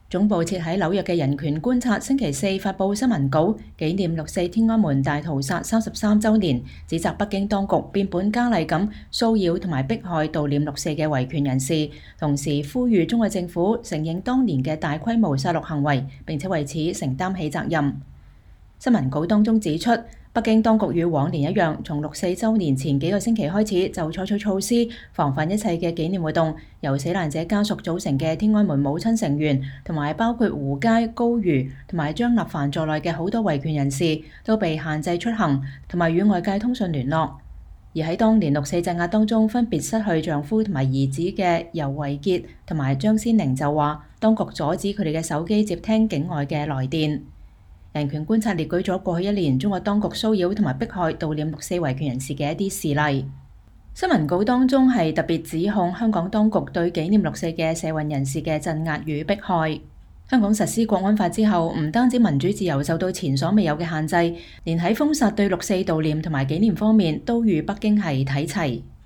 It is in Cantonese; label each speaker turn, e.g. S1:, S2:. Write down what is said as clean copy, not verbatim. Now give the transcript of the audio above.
S1: 總部設喺紐約嘅人權觀察星期四發佈新聞稿，紀念六四天安門大屠殺33週年，指責北京當局變本加厲咁騷擾同埋迫害悼念六四嘅維權人士，同時呼籲中國政府承認當年嘅大規模殺戮行為，並且為此承擔起責任。新聞稿當中指出，北京當局與往年一樣，從六四週年前幾個星期開始就採取措施，防範一切嘅紀念活動。由死難者家屬組成嘅天安門母親成員，同埋包括胡佳、高瑜同埋張立凡在內嘅好多維權人士，都被限制出行同埋與外界通訊聯絡。而喺當年六四鎮壓當中，分別失去丈夫同埋兒子嘅尤維潔同埋張先玲就話，當局阻止佢哋嘅手機接聽境外嘅來電。人權觀察列舉咗過去一年中國當局騷擾同埋迫害悼念六四維權人士嘅一啲事例。新聞稿當中係特別指控香港當局對紀念六四嘅社運人士嘅鎮壓與迫害。香港實施國安法之後，唔單止民主自由受到前所未有嘅限制，連喺封殺對六四悼念同埋紀念方面都與北京係睇齊。